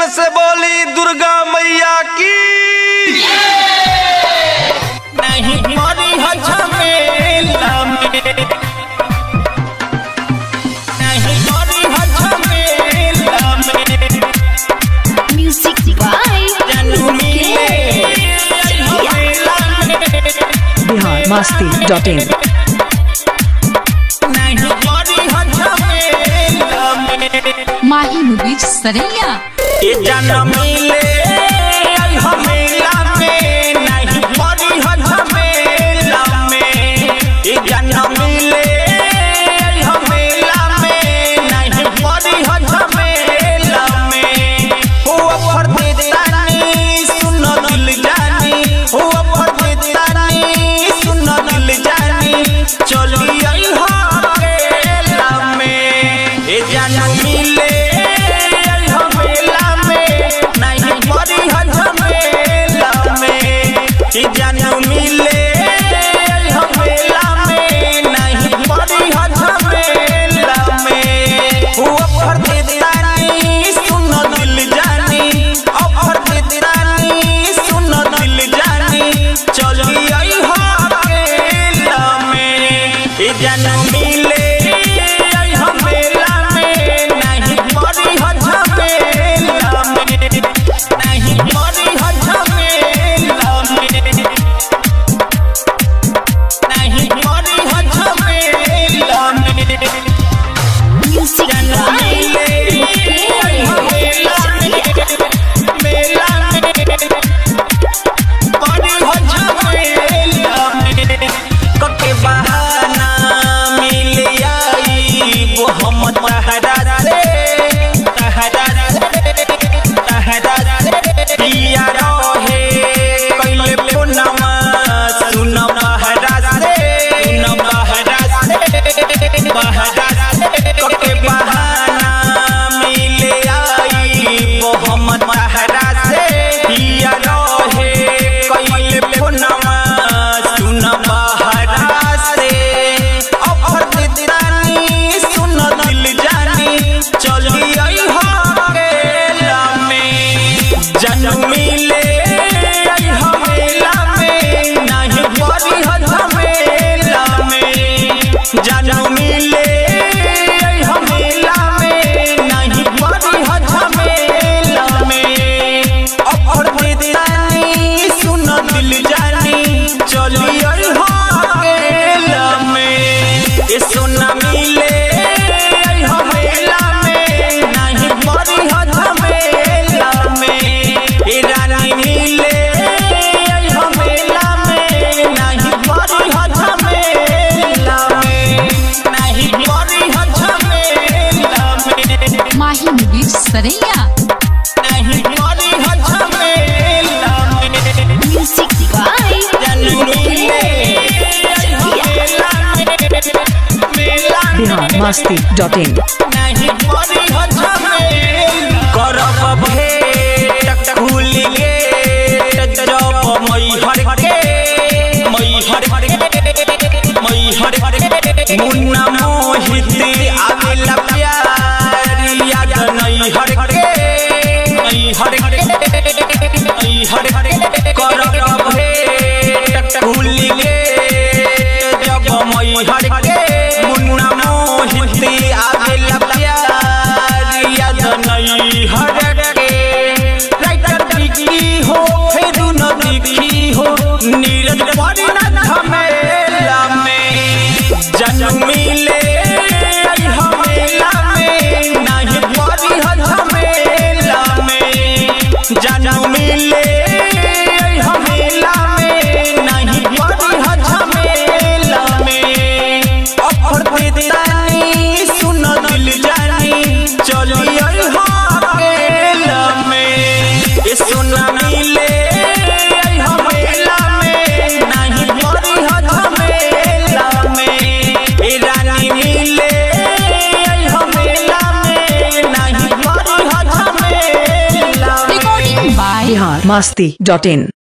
प्रेम से बोली दुर्गा मैया की। नहीं मरी हो झमेला में, नहीं मरी हो झमेला में। म्यूजिक बाय जानू मिले झमेला में। biharmasti.in नहीं मरी हो झमेला में। माही मुबीज सरैया ये जानू मिले झमेला में, नहीं मरी हो झमेला में। ये जानू मिले झमेला में, नहीं मरी हो झमेला में। ओ अफर देता नी सुन दिल जानी, ओ अफर देता नी सुन दिल जानी। चली आई हकेला में, ये जानू मिले झमेला में, नहीं मरी हो झमेला में। ये जानू मिले झमेला में, नहीं मरी हो झमेला में। ओ अफर देता नी सुन दिल जानी, अफर देता नी सुन दिल जानी। चली आई हकेला में, ये जानू मिले झमेला में, नहीं मरी हो झमेला में, नहीं मरी हो झमेला में, नहीं मरी हो झमेला में। म्यूजिक बाय जानू मिले झमेला में, नहीं मरी हो झमेला में। अफर देता नी सुन दिल जानी। चली आई हकेला में, ये सोना मिले झमेला में, नहीं मरी हो झमेला में। ये रानी मिले झमेला में, नहीं मरी हो झमेला में, नहीं मरी हो झमेला में। माही मुबीज सरैया नहीं मरी हो झमेला में। म्यूजिक बाय जानू मिले झमेला में, biharmasti.in नहीं मरी हो झमेला। करब भेंट खुल गेट जब मैहर के, मैहर के मुन्ना मोहित आवेला प्यार याद नैहर के, नैहर के करब भेंट खुल गेट जब मैहर के। मुन्ना मोहित आवेला प्यार याद नैहर के। राइटर दिखी हो फिर न दिखी हो, नीरज पड़ी न झमेला में। जानू मिले झमेला में, नहीं मरी हो झमेला में। जानू मिले झमेला में, नहीं मरी हो झमेला में। अफर देता नी सुन दिल जानी। चली आई हकेला में, ये सोना मिले झमेला में, नहीं मरी हो झमेला में। ये रानी मिले झमेला में, नहीं मरी हो झमेला में। Recording by biharmasti.in